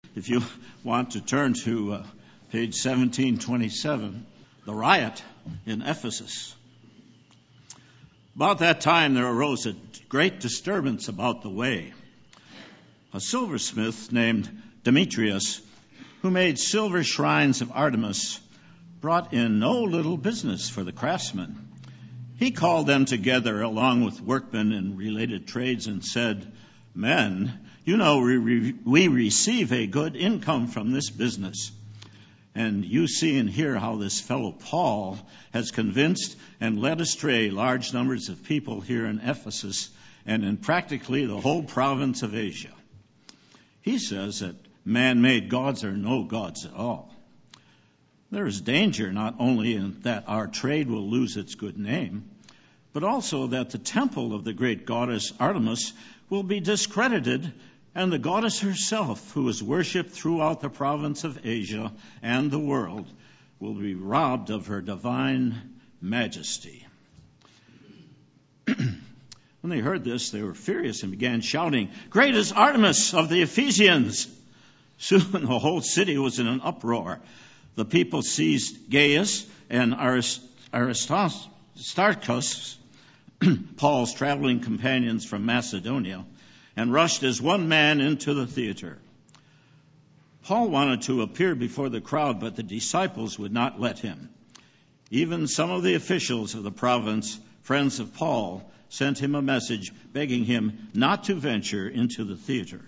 If you want to turn to page 1727, the riot in Ephesus. About that time there arose a great disturbance about the way. A silversmith named Demetrius, who made silver shrines of Artemis, brought in no little business for the craftsmen. He called them together along with workmen in related trades and said, "Men, you know we receive a good income from this business. And you see and hear how this fellow Paul has convinced and led astray large numbers of people here in Ephesus and in practically the whole province of Asia. He says that man-made gods are no gods at all. There is danger not only in that our trade will lose its good name, but also that the temple of the great goddess Artemis will be discredited, and the goddess herself, who is worshipped throughout the province of Asia and the world, will be robbed of her divine majesty." When they heard this, they were furious and began shouting, "Great is Artemis of the Ephesians!" Soon the whole city was in an uproar. The people seized Gaius and Aristarchus, Paul's traveling companions from Macedonia, and rushed as one man into the theater. Paul wanted to appear before the crowd, but the disciples would not let him. Even some of the officials of the province, friends of Paul, sent him a message begging him not to venture into the theater.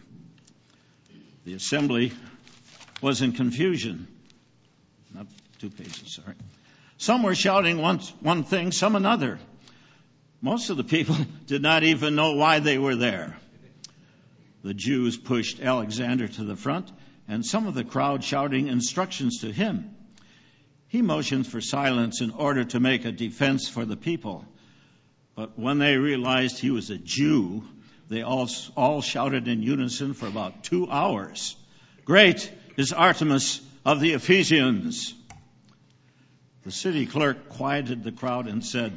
The assembly was in confusion. Not 2 pages, sorry. Some were shouting one thing, some another. Most of the people did not even know why they were there. The Jews pushed Alexander to the front, and some of the crowd shouting instructions to him. He motioned for silence in order to make a defense for the people. But when they realized he was a Jew, they all shouted in unison for about 2 hours, "Great is Artemis of the Ephesians!" The city clerk quieted the crowd and said,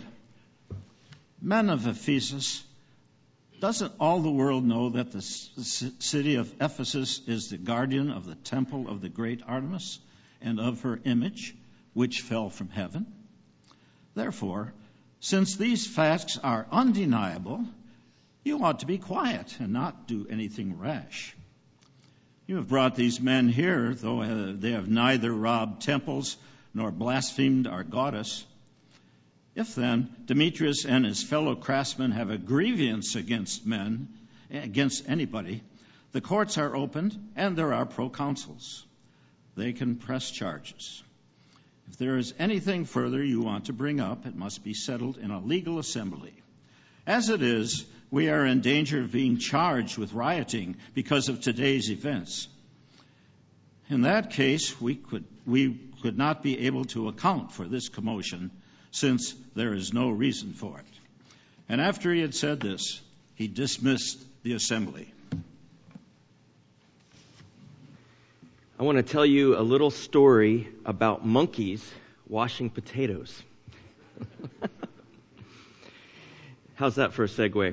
"Men of Ephesus, doesn't all the world know that the city of Ephesus is the guardian of the temple of the great Artemis and of her image, which fell from heaven? Therefore, since these facts are undeniable, you ought to be quiet and not do anything rash. You have brought these men here, though they have neither robbed temples nor blasphemed our goddess. If then Demetrius and his fellow craftsmen have a grievance against anybody, the courts are opened and there are proconsuls. They can press charges. If there is anything further you want to bring up, it must be settled in a legal assembly. As it is, we are in danger of being charged with rioting because of today's events. In that case, we could not be able to account for this commotion, since there is no reason for it." And after he had said this, he dismissed the assembly. I want to tell you a little story about monkeys washing potatoes. How's that for a segue?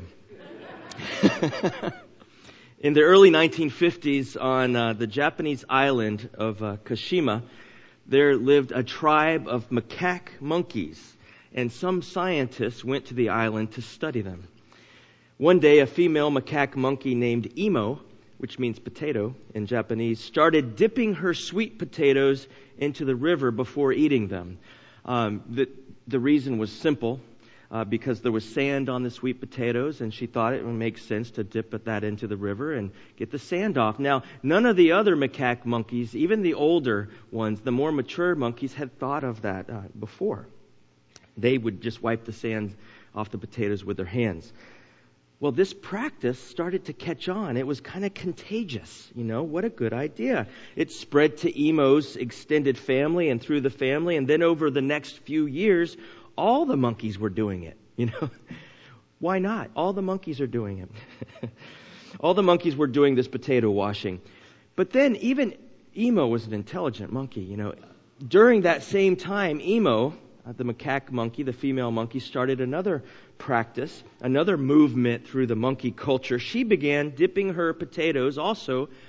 In the early 1950s, on the Japanese island of Kashima, there lived a tribe of macaque monkeys, and some scientists went to the island to study them. One day, a female macaque monkey named Imo, which means potato in Japanese, started dipping her sweet potatoes into the river before eating them. The reason was simple, because there was sand on the sweet potatoes, and she thought it would make sense to dip that into the river and get the sand off. Now, none of the other macaque monkeys, even the older ones, the more mature monkeys, had thought of that before. They would just wipe the sand off the potatoes with their hands. Well, this practice started to catch on. It was kind of contagious. What a good idea. It spread to Imo's extended family and through the family, and then over the next few years, all the monkeys were doing it. Why not? All the monkeys are doing it. All the monkeys were doing this potato washing. But then even Imo was an intelligent monkey. During that same time, Imo, the macaque monkey, the female monkey, started another practice, another movement through the monkey culture. She began dipping her potatoes also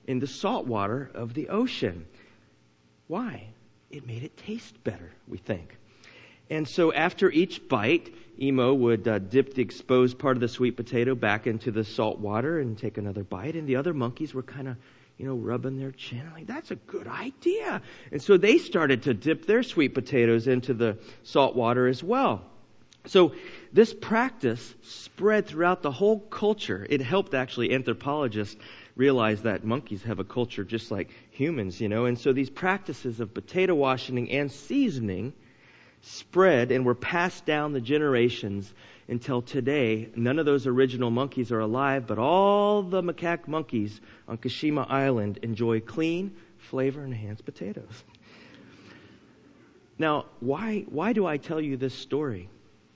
in the salt water of the ocean. Why? It made it taste better, we think. And so after each bite, Emo would dip the exposed part of the sweet potato back into the salt water and take another bite. And the other monkeys were kind of, rubbing their chin. Like, that's a good idea. And so they started to dip their sweet potatoes into the salt water as well. So this practice spread throughout the whole culture. It helped actually anthropologists realize that monkeys have a culture just like humans, And so these practices of potato washing and seasoning spread and were passed down the generations until today. None of those original monkeys are alive, but all the macaque monkeys on Kashima Island enjoy clean, flavor-enhanced potatoes. Now, why do I tell you this story?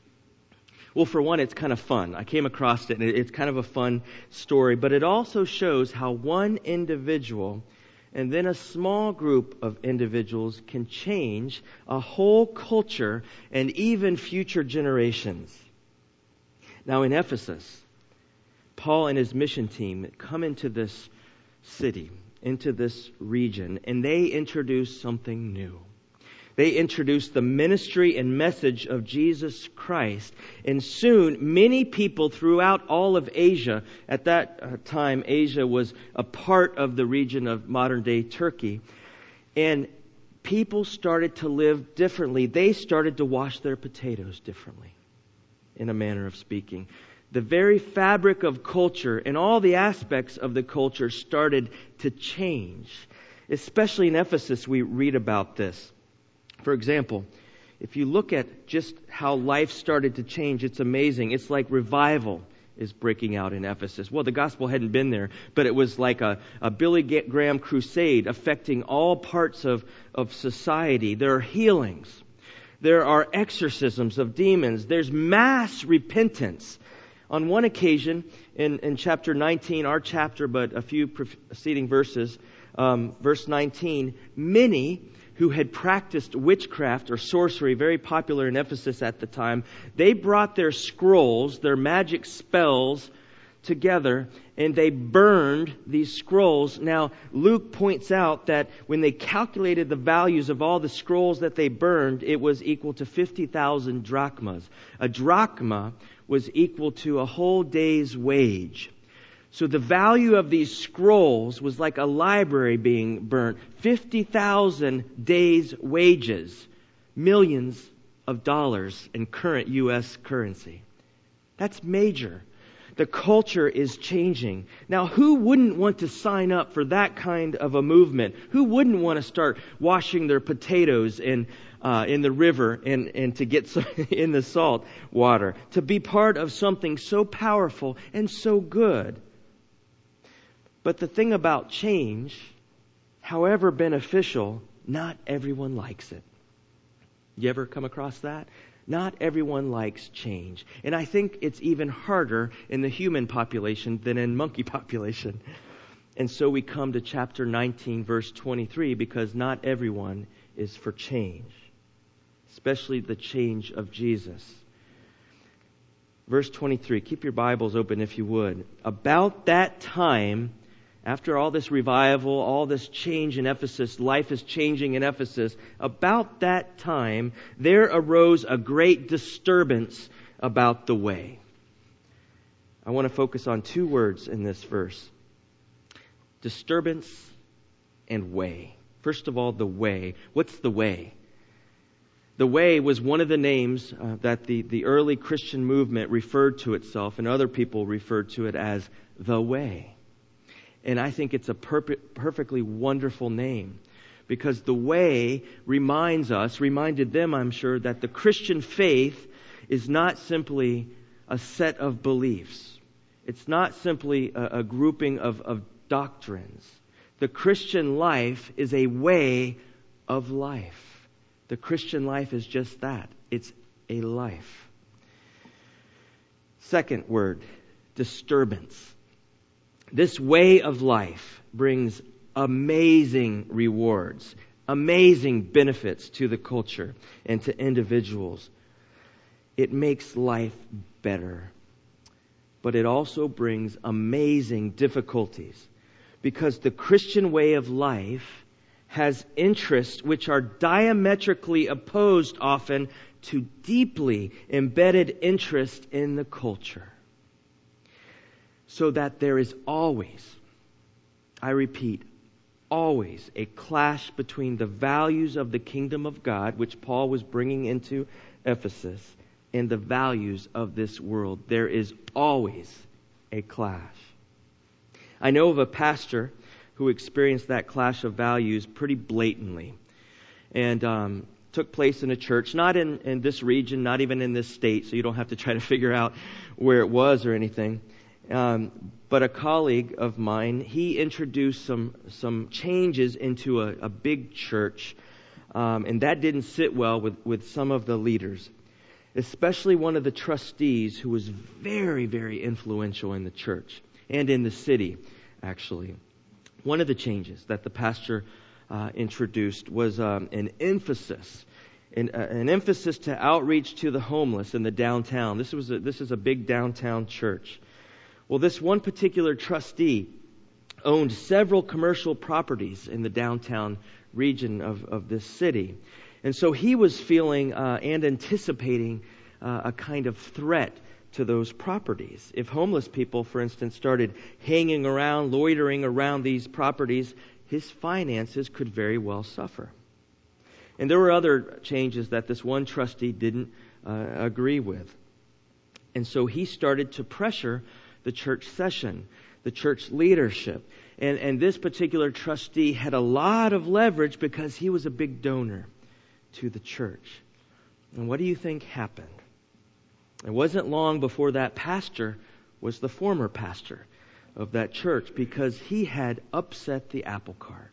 Well, for one, it's kind of fun. I came across it, and it's kind of a fun story, but it also shows how one individual and then a small group of individuals can change a whole culture and even future generations. Now, in Ephesus, Paul and his mission team come into this city, into this region, and they introduce something new. They introduced the ministry and message of Jesus Christ. And soon, many people throughout all of Asia, at that time, Asia was a part of the region of modern-day Turkey. And people started to live differently. They started to wash their potatoes differently, in a manner of speaking. The very fabric of culture and all the aspects of the culture started to change. Especially in Ephesus, we read about this. For example, if you look at just how life started to change, it's amazing. It's like revival is breaking out in Ephesus. Well, the gospel hadn't been there, but it was like a Billy Graham crusade affecting all parts of society. There are healings. There are exorcisms of demons. There's mass repentance. On one occasion, in chapter 19, our chapter, but a few preceding verses, verse 19, many who had practiced witchcraft or sorcery, very popular in Ephesus at the time, they brought their scrolls, their magic spells, together, and they burned these scrolls. Now, Luke points out that when they calculated the values of all the scrolls that they burned, it was equal to 50,000 drachmas. A drachma was equal to a whole day's wage. So the value of these scrolls was like a library being burnt. 50,000 days' wages. Millions of dollars in current U.S. currency. That's major. The culture is changing. Now, who wouldn't want to sign up for that kind of a movement? Who wouldn't want to start washing their potatoes in the river and to get some in the salt water? To be part of something so powerful and so good. But the thing about change, however beneficial, not everyone likes it. You ever come across that? Not everyone likes change. And I think it's even harder in the human population than in monkey population. And so we come to chapter 19, verse 23, because not everyone is for change, especially the change of Jesus. Verse 23, keep your Bibles open if you would. About that time, after all this revival, all this change in Ephesus, life is changing in Ephesus, about that time, there arose a great disturbance about the way. I want to focus on two words in this verse. Disturbance and way. First of all, the way. What's the way? The way was one of the names that the early Christian movement referred to itself, and other people referred to it as the way. And I think it's a perfectly wonderful name, because the way reminded them, I'm sure, that the Christian faith is not simply a set of beliefs. It's not simply a grouping of doctrines. The Christian life is a way of life. The Christian life is just that. It's a life. Second word, disturbance. This way of life brings amazing rewards, amazing benefits to the culture and to individuals. It makes life better, but it also brings amazing difficulties. because the Christian way of life has interests which are diametrically opposed often to deeply embedded interest in the culture. So that there is always, I repeat, always a clash between the values of the kingdom of God, which Paul was bringing into Ephesus, and the values of this world. There is always a clash. I know of a pastor who experienced that clash of values pretty blatantly. And took place in a church, not in this region, not even in this state, so you don't have to try to figure out where it was or anything. But a colleague of mine, he introduced some changes into a big church, and that didn't sit well with some of the leaders, especially one of the trustees who was very, very influential in the church and in the city, actually. One of the changes that the pastor introduced was an emphasis to outreach to the homeless in the downtown. This is a big downtown church. Well, this one particular trustee owned several commercial properties in the downtown region of this city. And so he was feeling and anticipating a kind of threat to those properties. If homeless people, for instance, started hanging around, loitering around these properties, his finances could very well suffer. And there were other changes that this one trustee didn't agree with. And so he started to pressure the church session, the church leadership. And this particular trustee had a lot of leverage because he was a big donor to the church. And what do you think happened? It wasn't long before that pastor was the former pastor of that church, because he had upset the apple cart.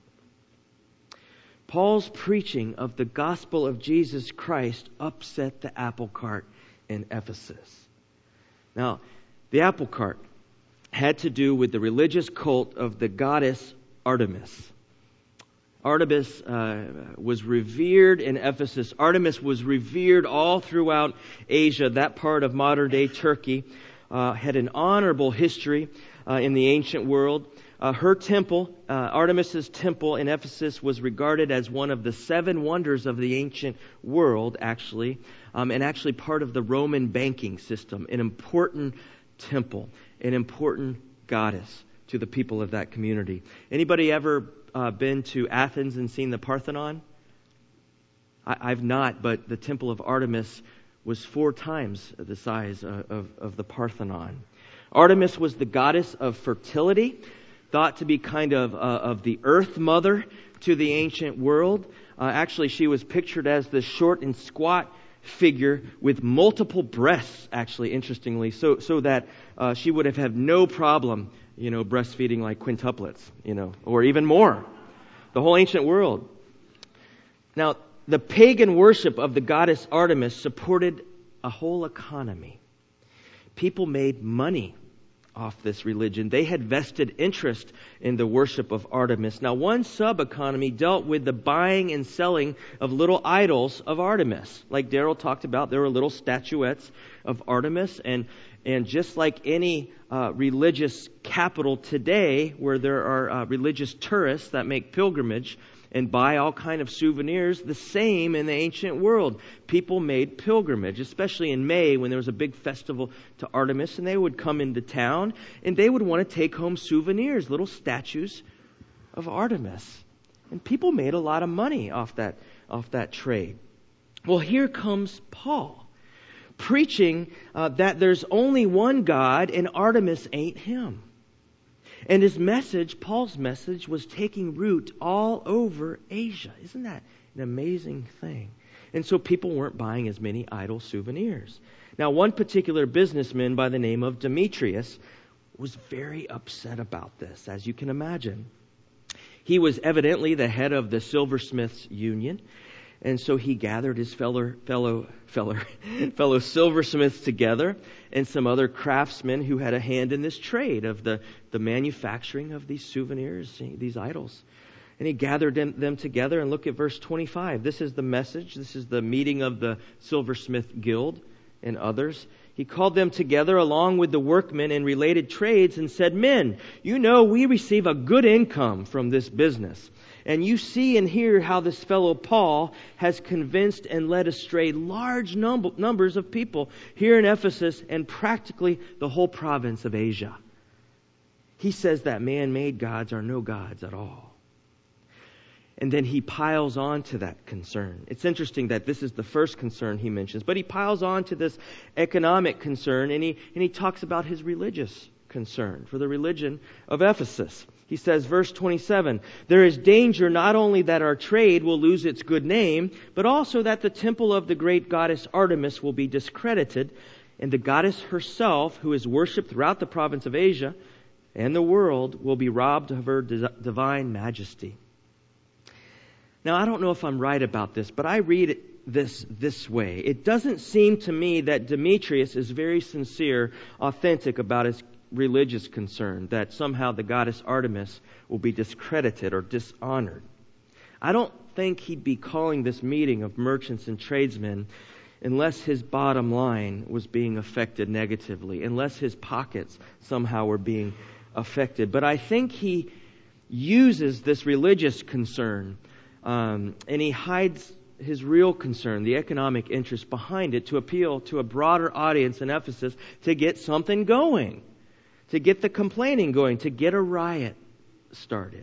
Paul's preaching of the gospel of Jesus Christ upset the apple cart in Ephesus. Now, the apple cart had to do with the religious cult of the goddess Artemis. Artemis was revered in Ephesus. Artemis was revered all throughout Asia. That part of modern-day Turkey had an honorable history in the ancient world. Her temple, Artemis's temple in Ephesus, was regarded as one of the 7 wonders of the ancient world, actually, and actually part of the Roman banking system. An important temple, an important goddess to the people of that community. Anybody ever been to Athens and seen the Parthenon? I've not, but the temple of Artemis was 4 times the size of the Parthenon. Artemis was the goddess of fertility, thought to be kind of the earth mother to the ancient world. Actually, she was pictured as the short and squat figure with multiple breasts, actually, interestingly, so that she would have had no problem, breastfeeding like quintuplets, or even more. The whole ancient world. Now, the pagan worship of the goddess Artemis supported a whole economy. People made money off this religion. They had vested interest in the worship of Artemis. Now, one sub-economy dealt with the buying and selling of little idols of Artemis. Like Daryl talked about, there were little statuettes of Artemis, and just like any religious capital today, where there are religious tourists that make pilgrimage and buy all kind of souvenirs, the same in the ancient world. People made pilgrimage, especially in May when there was a big festival to Artemis, and they would come into town and they would want to take home souvenirs, little statues of Artemis. And people made a lot of money off that trade. Well, here comes Paul, preaching that there's only one God and Artemis ain't him. And his message, Paul's message, was taking root all over Asia. Isn't that an amazing thing? And so people weren't buying as many idol souvenirs. Now, one particular businessman by the name of Demetrius was very upset about this, as you can imagine. He was evidently the head of the silversmiths union. And so he gathered his fellow silversmiths together and some other craftsmen who had a hand in this trade of the manufacturing of these souvenirs, these idols. And he gathered them together, and look at verse 25. This is the message. This is the meeting of the silversmith guild and others. He called them together along with the workmen in related trades and said, "Men, you know we receive a good income from this business. And you see and hear how this fellow Paul has convinced and led astray large numbers of people here in Ephesus and practically the whole province of Asia. He says that man-made gods are no gods at all." And then he piles on to that concern. It's interesting that this is the first concern he mentions, but he piles on to this economic concern, and he talks about his religious concern for the religion of Ephesus. He says, verse 27, "There is danger not only that our trade will lose its good name, but also that the temple of the great goddess Artemis will be discredited, and the goddess herself, who is worshipped throughout the province of Asia and the world, will be robbed of her divine majesty." Now, I don't know if I'm right about this, but I read this way. It doesn't seem to me that Demetrius is very sincere, authentic about his religious concern, that somehow the goddess Artemis will be discredited or dishonored. I don't think he'd be calling this meeting of merchants and tradesmen unless his bottom line was being affected negatively, unless his pockets somehow were being affected. But I think he uses this religious concern and he hides his real concern, the economic interest behind it, to appeal to a broader audience in Ephesus to get something going, to get the complaining going, to get a riot started.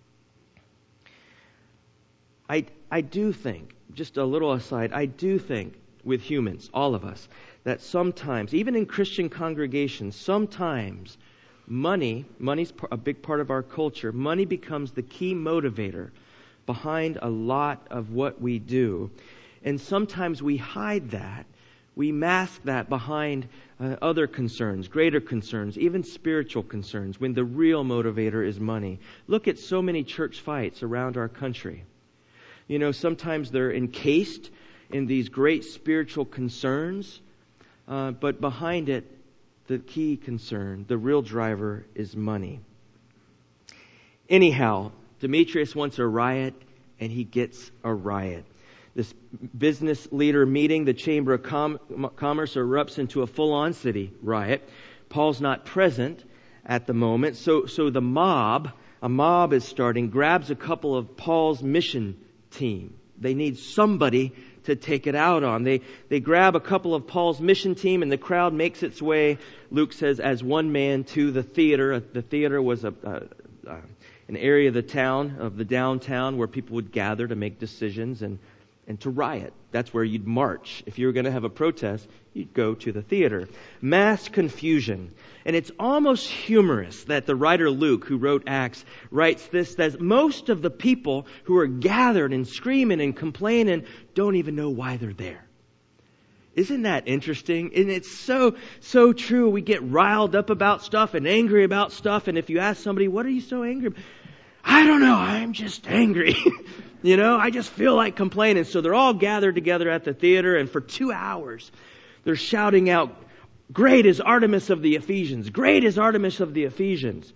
I do think, just a little aside, I do think with humans, all of us, that sometimes, even in Christian congregations, sometimes money's a big part of our culture. Money becomes the key motivator behind a lot of what we do. And sometimes we hide that. We mask that behind other concerns, greater concerns, even spiritual concerns, when the real motivator is money. Look at so many church fights around our country. You know, sometimes they're encased in these great spiritual concerns, but behind it, the key concern, the real driver, is money. Anyhow, Demetrius wants a riot, and he gets a riot. This business leader meeting, the Chamber of Commerce, erupts into a full-on city riot. Paul's not present at the moment, so a mob is starting, grabs a couple of Paul's mission team. They need somebody to take it out on. They grab a couple of Paul's mission team, and the crowd makes its way, Luke says, as one man to the theater. The theater was an area of the downtown where people would gather to make decisions and to riot. That's where you'd march. If you were going to have a protest, you'd go to the theater. Mass confusion. And it's almost humorous that the writer Luke, who wrote Acts, writes this, that most of the people who are gathered and screaming and complaining don't even know why they're there. Isn't that interesting? And it's so true. We get riled up about stuff and angry about stuff. And if you ask somebody, what are you so angry about? I don't know. I'm just angry. You know, I just feel like complaining. So they're all gathered together at the theater, and for 2 hours, they're shouting out, "Great is Artemis of the Ephesians! Great is Artemis of the Ephesians!"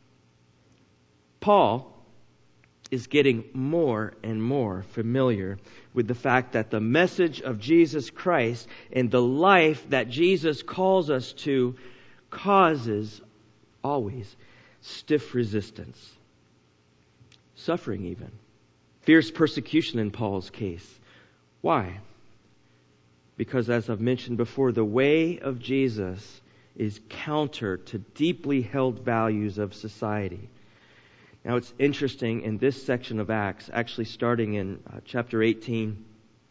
Paul is getting more and more familiar with the fact that the message of Jesus Christ and the life that Jesus calls us to causes always stiff resistance, suffering even, fierce persecution in Paul's case. Why? Because, as I've mentioned before, the way of Jesus is counter to deeply held values of society. Now, it's interesting in this section of Acts, actually starting in chapter 18,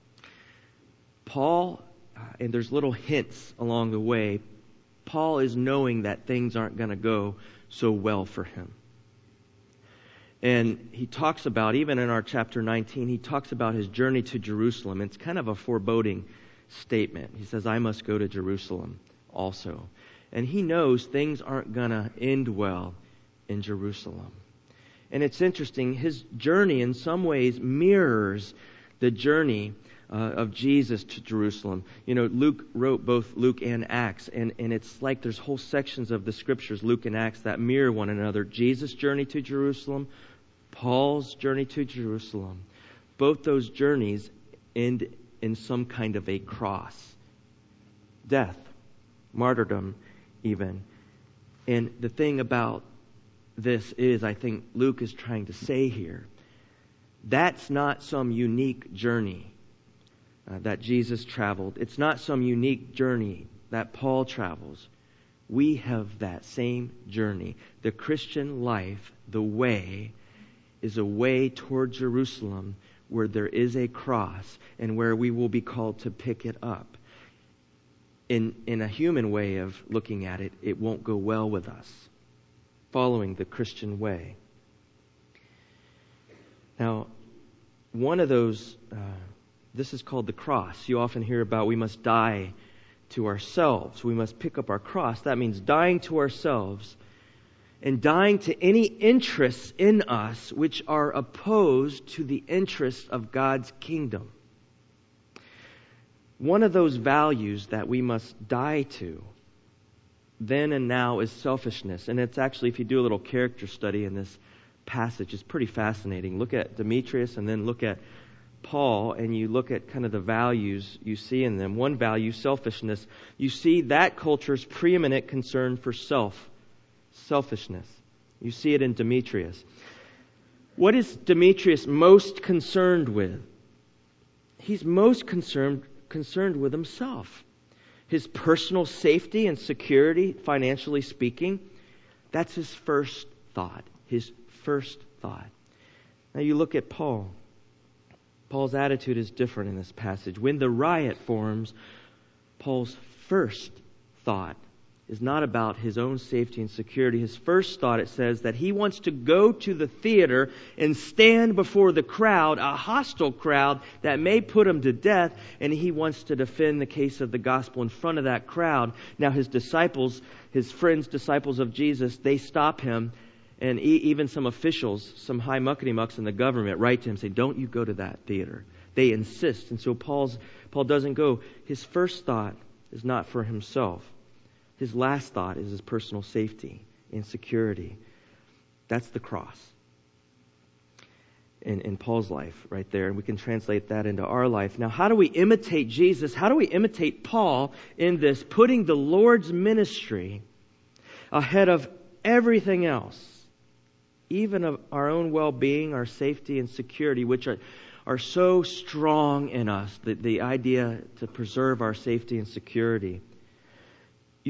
Paul, and there's little hints along the way, Paul is knowing that things aren't going to go so well for him. And he talks about, even in our chapter 19, he talks about his journey to Jerusalem. It's kind of a foreboding statement. He says, I must go to Jerusalem also. And he knows things aren't going to end well in Jerusalem. And it's interesting, his journey in some ways mirrors the journey of Jesus to Jerusalem. You know, Luke wrote both Luke and Acts, and it's like there's whole sections of the scriptures, Luke and Acts, that mirror one another. Jesus' journey to Jerusalem, Paul's journey to Jerusalem. Both those journeys end in some kind of a cross. Death. martyrdom even. And the thing about this is, I think Luke is trying to say here, that's not some unique journey that Jesus traveled. It's not some unique journey that Paul travels. We have that same journey. The Christian life, the way, is a way toward Jerusalem where there is a cross and where we will be called to pick it up. In a human way of looking at it, it won't go well with us following the Christian way. Now, one of those, this is called the cross. You often hear about we must die to ourselves. We must pick up our cross. That means dying to ourselves and dying to any interests in us which are opposed to the interests of God's kingdom. One of those values that we must die to then and now is selfishness. And it's actually, if you do a little character study in this passage, it's pretty fascinating. Look at Demetrius and then look at Paul, and you look at kind of the values you see in them. One value, selfishness. You see that culture's preeminent concern for selfishness. You see it in Demetrius. What is Demetrius most concerned with? He's most concerned with himself. His personal safety and security, financially speaking, that's his first thought. His first thought. Now you look at Paul. Paul's attitude is different in this passage. When the riot forms, Paul's first thought is not about his own safety and security. His first thought, it says, that he wants to go to the theater and stand before the crowd, a hostile crowd that may put him to death, and he wants to defend the case of the gospel in front of that crowd. Now his disciples, his friends, disciples of Jesus, they stop him, and even some officials, some high muckety-mucks in the government write to him, say, don't you go to that theater. They insist, and so Paul doesn't go. His first thought is not for himself. His last thought is his personal safety and security. That's the cross in Paul's life right there. And we can translate that into our life. Now, how do we imitate Jesus? How do we imitate Paul in this, putting the Lord's ministry ahead of everything else, even of our own well-being, our safety and security, which are so strong in us, the idea to preserve our safety and security? You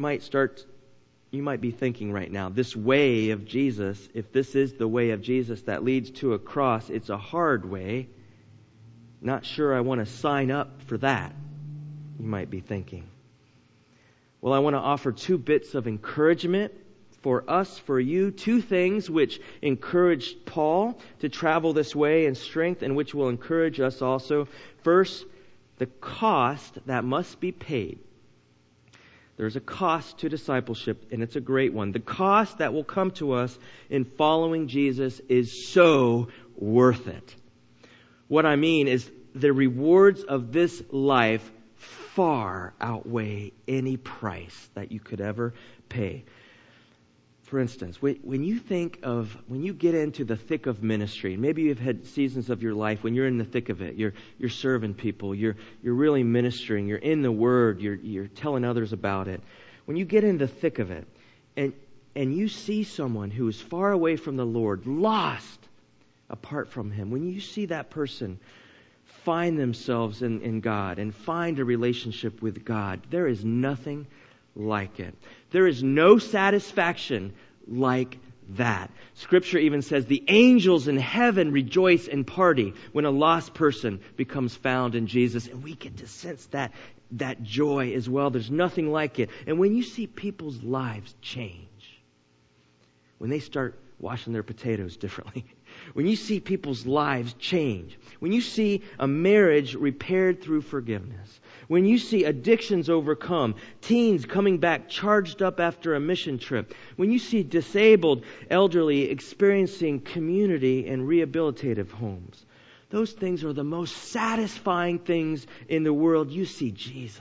might be thinking right now, this way of Jesus, if this is the way of Jesus that leads to a cross, it's a hard way. Not sure I want to sign up for that, you might be thinking. Well, I want to offer 2 bits of encouragement for us, for you, 2 things which encouraged Paul to travel this way in strength and which will encourage us also. First, the cost that must be paid. There's a cost to discipleship, and it's a great one. The cost that will come to us in following Jesus is so worth it. What I mean is the rewards of this life far outweigh any price that you could ever pay. For instance, when you get into the thick of ministry, maybe you've had seasons of your life when you're in the thick of it, you're serving people, you're really ministering, you're in the Word, you're telling others about it. When you get in the thick of it, and you see someone who is far away from the Lord, lost apart from Him, when you see that person find themselves in God and find a relationship with God, there is nothing like it. There is no satisfaction like that. Scripture even says the angels in heaven rejoice and party when a lost person becomes found in Jesus. And we get to sense that joy as well. There's nothing like it. And when you see people's lives change, when they start washing their potatoes differently, when you see people's lives change, when you see a marriage repaired through forgiveness, when you see addictions overcome, teens coming back charged up after a mission trip, when you see disabled elderly experiencing community and rehabilitative homes, those things are the most satisfying things in the world. You see Jesus.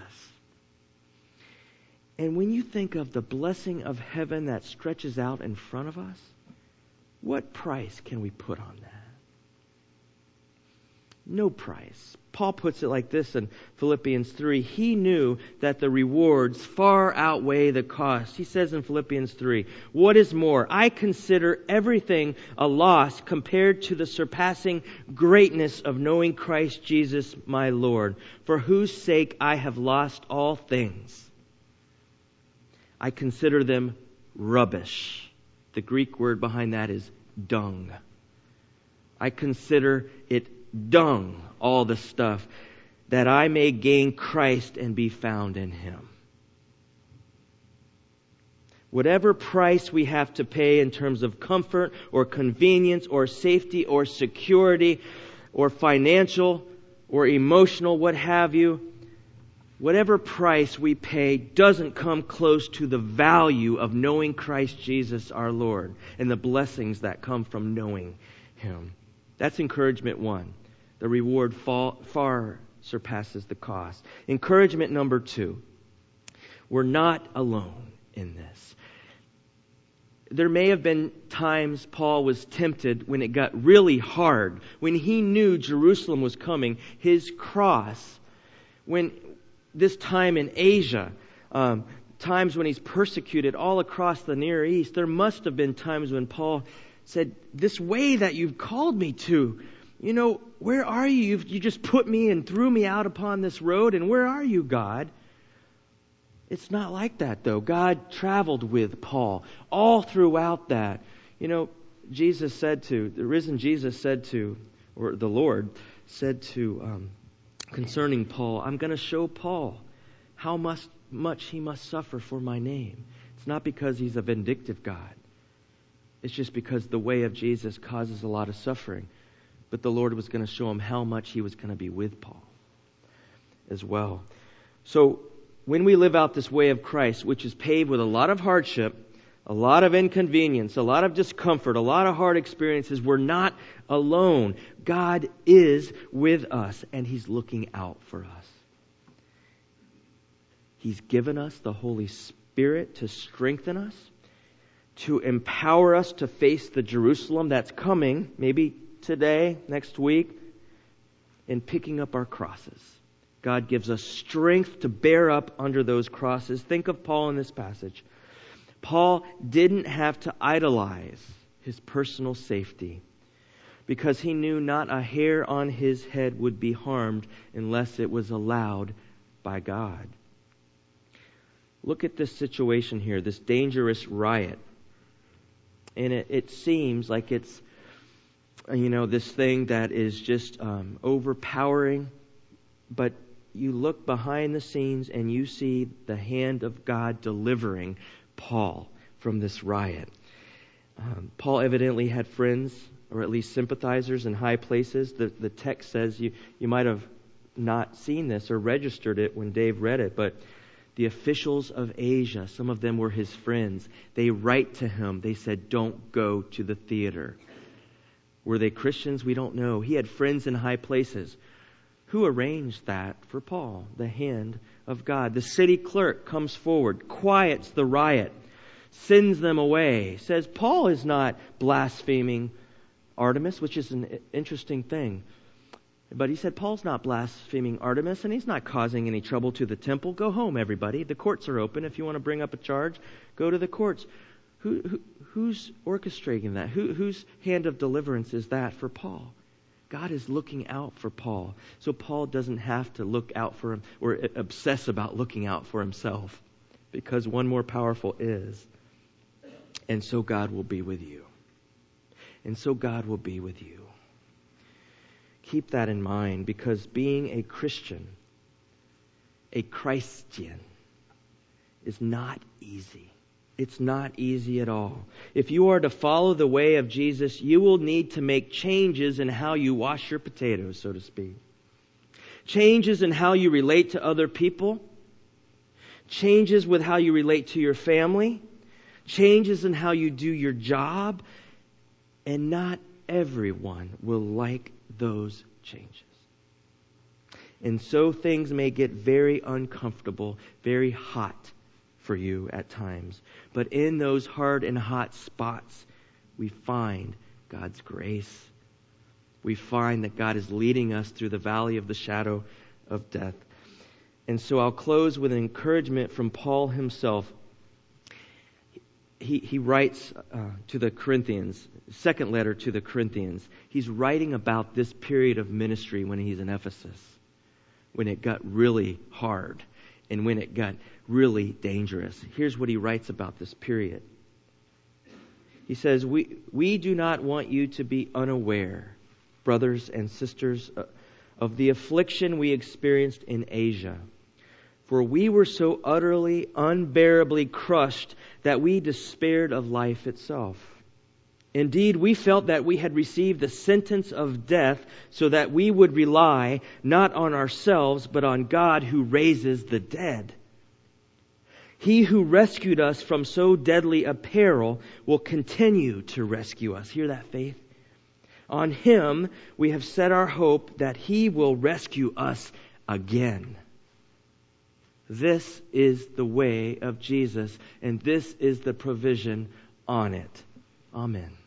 And when you think of the blessing of heaven that stretches out in front of us, what price can we put on that? No price. Paul puts it like this in Philippians 3. He knew that the rewards far outweigh the cost. He says in Philippians 3, "What is more, I consider everything a loss compared to the surpassing greatness of knowing Christ Jesus my Lord, for whose sake I have lost all things. I consider them rubbish." The Greek word behind that is dung. I consider it dung, all the stuff, that I may gain Christ and be found in Him. Whatever price we have to pay in terms of comfort or convenience or safety or security or financial or emotional, what have you, whatever price we pay doesn't come close to the value of knowing Christ Jesus our Lord and the blessings that come from knowing Him. That's encouragement 1. The reward far surpasses the cost. Encouragement number 2. We're not alone in this. There may have been times Paul was tempted when it got really hard, when he knew Jerusalem was coming, his cross, when this time in Asia, times when he's persecuted all across the Near East, there must have been times when Paul said, "This way that you've called me to, where are you? You just put me and threw me out upon this road, and where are you, God?" It's not like that, though. God traveled with Paul all throughout that. The risen Jesus said to, or the Lord said to, concerning Paul, "I'm going to show Paul how much he must suffer for my name." It's not because he's a vindictive God. It's just because the way of Jesus causes a lot of suffering. But the Lord was going to show him how much he was going to be with Paul as well. So when we live out this way of Christ, which is paved with a lot of hardship, a lot of inconvenience, a lot of discomfort, a lot of hard experiences, we're not alone. God is with us, and He's looking out for us. He's given us the Holy Spirit to strengthen us, to empower us to face the Jerusalem that's coming, maybe today, next week, and picking up our crosses. God gives us strength to bear up under those crosses. Think of Paul in this passage. Paul didn't have to idolize his personal safety because he knew not a hair on his head would be harmed unless it was allowed by God. Look at this situation here, this dangerous riot. And it seems like it's, this thing that is just overpowering. But you look behind the scenes and you see the hand of God delivering Paul from this riot. Paul evidently had friends, or at least sympathizers in high places. The text says, you might have not seen this or registered it when Dave read it, but the officials of Asia, some of them were his friends, they write to him. They said, "Don't go to the theater." Were they Christians? We don't know. He had friends in high places. Who arranged that for Paul? The hand of God. The city clerk comes forward, quiets the riot, sends them away, says Paul is not blaspheming Artemis, which is an interesting thing. But he said, Paul's not blaspheming Artemis, and he's not causing any trouble to the temple. Go home, everybody. The courts are open. If you want to bring up a charge, go to the courts. Who's orchestrating that? Whose hand of deliverance is that for Paul? God is looking out for Paul. So Paul doesn't have to look out for him or obsess about looking out for himself, because one more powerful is. And so God will be with you. And so God will be with you. Keep that in mind, because being a Christian, a Christian, is not easy. It's not easy at all. If you are to follow the way of Jesus, you will need to make changes in how you wash your potatoes, so to speak. Changes in how you relate to other people. Changes with how you relate to your family. Changes in how you do your job. And not everyone will like those changes. And so things may get very uncomfortable, very hot for you at times. But in those hard and hot spots, we find God's grace. we find that God is leading us through the valley of the shadow of death. And so I'll close with an encouragement from Paul himself. He writes to the Corinthians, second letter to the Corinthians. He's writing about this period of ministry when he's in Ephesus, when it got really hard and when it got really dangerous. Here's what he writes about this period. He says, we do not want you to be unaware, brothers and sisters, of the affliction we experienced in Asia. For we were so utterly, unbearably crushed that we despaired of life itself. Indeed, we felt that we had received the sentence of death so that we would rely not on ourselves, but on God who raises the dead. He who rescued us from so deadly a peril will continue to rescue us. Hear that, faith? On Him we have set our hope that He will rescue us again. This is the way of Jesus, and this is the provision on it. Amen.